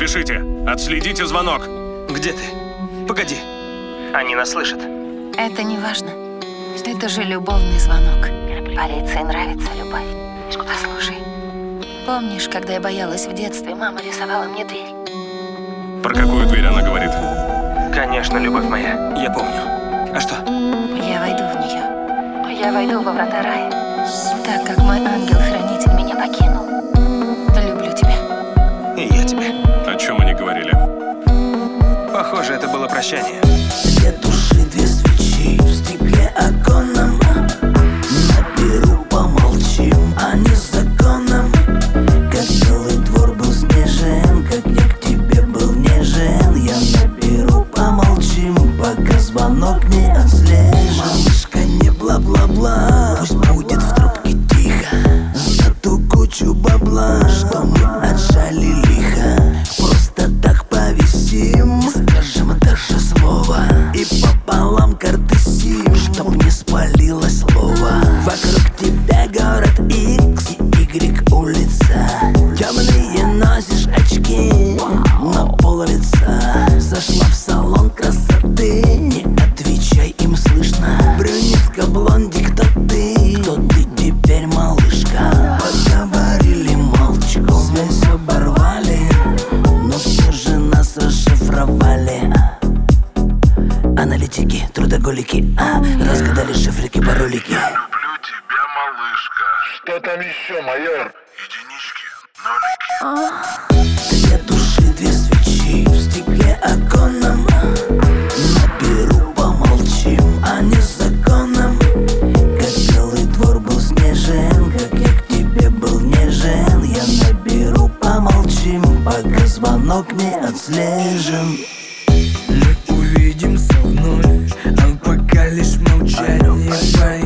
Спешите, отследите звонок. Где ты? Погоди. Они нас слышат. Это не важно. Это же любовный звонок. Полиции нравится любовь. Послушай, помнишь, когда я боялась в детстве, мама рисовала мне дверь? Про какую дверь она говорит? Конечно, любовь моя. Я помню. А что? Я войду в нее. Я войду во врата рая. Так как мой ангел-хранитель меня покинул. Люблю тебя. И я тебя. О чем они говорили? Похоже, это было прощание. Две души, две свечи в стекле оконном. На перу помолчим, а не законом. Как белый двор был снежен, как я к тебе был нежен. Я на перу помолчим, пока звонок не отслежен. Малышка, не бла-бла-бла, пусть будет в трубке тихо. За ту кучу бабла, что мы отжали лихо. Просто так повисим, не скажем даже слова. И пополам карты сим, чтоб не спалилось слово. Вокруг тебя город X и Y улица. Темные носишь очки на пол лица. Зашла в салон красоты, не отвечай, им слышно. Брюнетка, блондик, кто ты? Кто ты теперь, малышка? Поговорили молчком, связь оборвали, но все же нас расшифровали. Аналитики, трудоголики, разгадали шифрики, паролики. Я люблю тебя, малышка. Что там еще, майор? Единички, нолики. Две души, две свечи в стекле оконном. На перу помолчим, а не законом. Как белый двор был снежен, как я к тебе был нежен. Я на перу помолчим, пока звонок не отслежен. Мы увидимся вновь, а пока лишь молчание.